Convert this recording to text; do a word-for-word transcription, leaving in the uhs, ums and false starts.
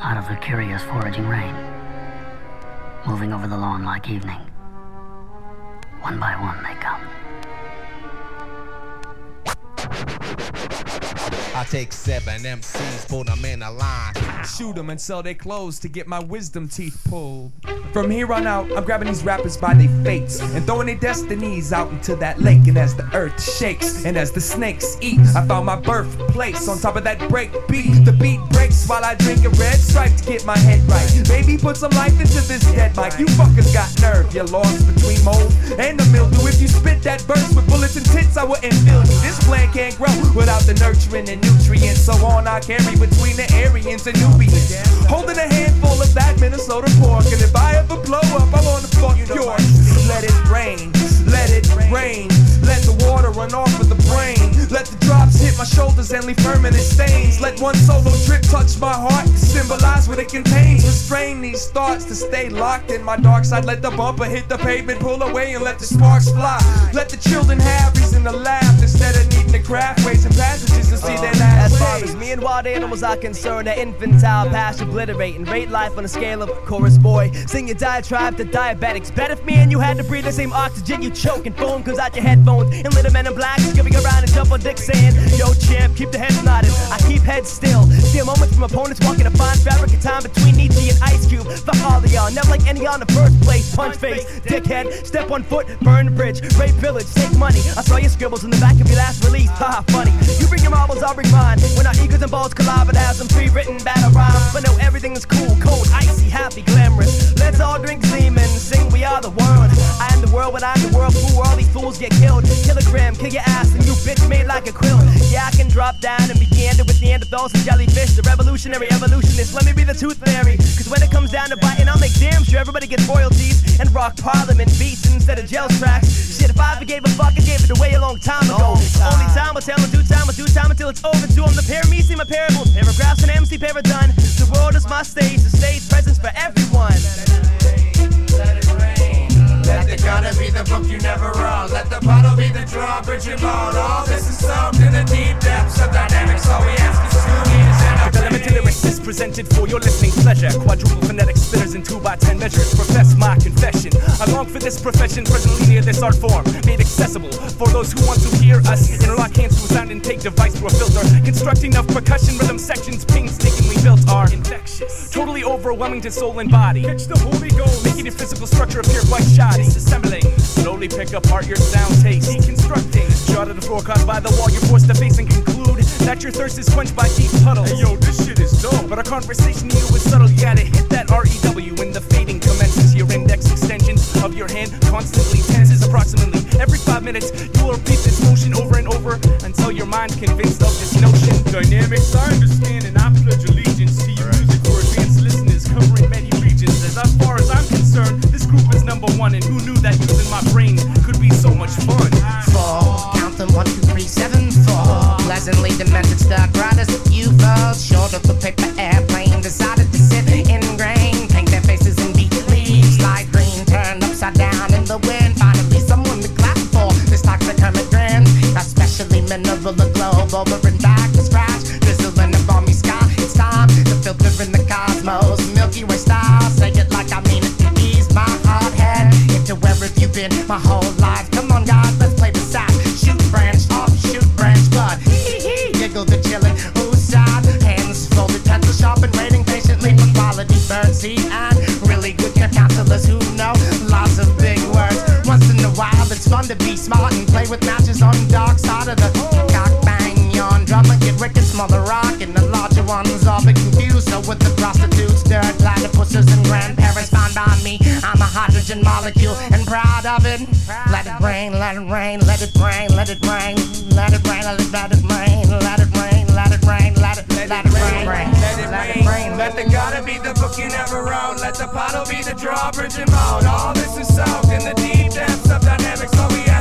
out of the curious foraging rain, moving over the lawn like evening. One by one they come. I take seven M Cs, put them in a line. Shoot them and sell their clothes to get my wisdom teeth pulled. From here on out, I'm grabbing these rappers by their fates and throwing their destinies out into that lake. And as the earth shakes and as the snakes eat, I found my birthplace on top of that break beat. The beat breaks while I drink a red stripe to get my head right. Baby, put some life into this dead mic. You fuckers got nerve, you're lost between mold and the mildew. If you spit that verse with bullets and tits, I wouldn't feel you. This plant can't grow without the nurturing and nutrients. So on I carry between the Aryans and Nubians, holding a handful of that Minnesota pork. And if I ever blow up, I wanna fuck you know yours. Let it rain, let it rain. Let the water run off of the brain. Let the drops hit my shoulders and leave permanent stains. Let one solo drip touch my heart to symbolize what it contains. Restrain these thoughts to stay locked in my dark side. Let the bumper hit the pavement, pull away and let the sparks fly. Let the children have reason to laugh instead of needing to craft ways and passages to see uh, their last As far as me and wild animals are concerned, their infantile past obliterate and rate life on a scale of chorus boy. Sing your diatribe to diabetics. Bet if me and you had to breathe the same oxygen, you choke and foam comes out your headphones. And little men in black skipping around and jump on dick saying, yo champ, keep the heads nodded. I keep heads still. Steal moments from opponents walking a fine fabric of time between Nietzsche and Ice Cube. Fuck all of y'all, never like any on the first place. Punch face, dickhead, step on foot, burn the bridge, rape village, take money. I saw your scribbles in the back of your last release. Haha, funny. You bring your marbles, I'll bring mine. When our egos and balls collide, but have some pre-written battle rhymes. But no, everything is cool, cold, icy, happy, glamorous. Let's all drink Zeman and sing We Are the World. I am the world, but I'm the world. Fool, all these fools get killed. Kilogram, kill your ass, and you bitch made like a quilt. Yeah, I can drop down and begin with Neanderthals and jellyfish. The revolutionary evolutionist, let me be the tooth fairy. Cause when it comes down to biting, I'll make damn sure everybody gets royalties and rock parliament beats instead of jail tracks. Shit, if I ever gave a fuck, I gave it away a long time ago. Only time will tell, and do time will do time until it's over. Do I'm the parameci, my parables, paragraphs and M C paradone. The world is my stage, the stage presence for everyone. Let it rain, let the gutter be the book you never wrote. Let the bottle be the drawbridge you bought. All this is soaked in the deep depths of dynamics. All we ask is two meters and a Elemental lyrics is presented for your listening pleasure. Quadruple phonetic spitters in two by ten measures. Profess my confession. I long for this profession, presently near this art form, made accessible for those who want to hear us. Interlock hands through sound intake device through a filter. Construct enough percussion rhythm sections painstakingly built are infectious, totally overwhelming to soul and body. Catch the Holy Ghost, making your physical structure appear quite shoddy. Disassembling, slowly pick apart your sound taste. Deconstructing, draw to the floor caused by the wall you're forced to face and conclude that your thirst is quenched by deep puddles. Hey yo, this shit is dope. But our conversation to you is subtle. You gotta hit that R E W when the fading commences. Your index extension of your hand constantly tenses. Approximately every five minutes you will repeat this motion over and over until your mind's convinced of this notion. Dynamics, I understand and I pledge allegiance to your music for advanced listeners covering many regions. As far as I'm concerned, this group is number one, and who knew that using my brain could be so much fun? Four, count them, one, two, three, seven, four. Pleasantly demented stuck riders with U F Os. Short of the paper airplane, decided to sit in grain. Paint their faces in deep leaves, light green, turned upside down in the wind. Finally someone to clap for this toxic immigrant, especially mineral the globe over and back to scratch. Drizzle in the balmy sky, it's time to filter in the cosmos. Milky Way style, say it like I mean it to ease my hard head into where have you been my whole life. Come on guys, let's play the side. Shoot branch, off, shoot branch, blood. Hee hee, giggle the chillin', whose side? Hands folded, pencil sharpened, waiting patiently for quality birdseed and really good care counselors who know lots of big words. Once in a while, it's fun to be smart and play with matches on the dark side of the cock bang yawn. Drummer get wicked, smaller rock, and the larger ones all bit confused. So with the prostitutes, dirt, platypuses, and grandparents found by me, I'm a hydrogen molecule and proud of it. Let it rain, let it rain, let it rain, let it rain, let it rain, let it let it rain, let it rain, let it rain, let it let it rain, let it rain. Let the gutter be the book you never wrote. Let the bottle be the drawbridge you mowed. All this is soaked in the deep depths of dynamics. All we